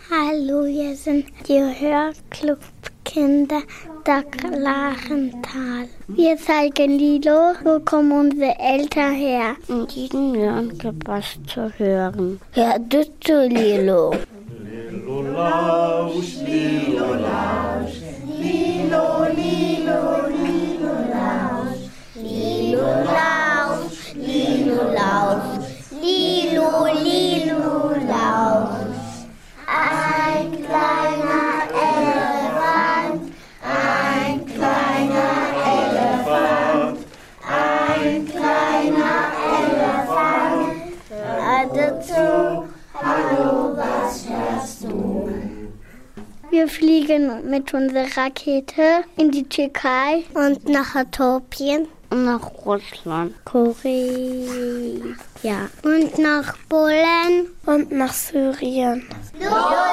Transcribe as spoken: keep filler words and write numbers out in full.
Hallo, wir sind die Hörclub-Kinder der Klarental. Wir zeigen Lilo, wo kommen unsere Eltern her. In diesem Jahr gibt was zu hören. Hör du zu, Lilo. Lilo Lausch, Lilo Lausch, Lilo, Lilo, Lilo Lausch, Lilo Lausch, Lilo Lausch, Lilo, Lilo Lausch. Ein kleiner Elefant, ein kleiner Elefant, ein kleiner Elefant. Hör zu, hallo, was hörst du? Wir fliegen mit unserer Rakete in die Türkei und nach Äthiopien. Und nach Russland. Korea. Ja. Und nach Polen. Und nach Syrien. Los!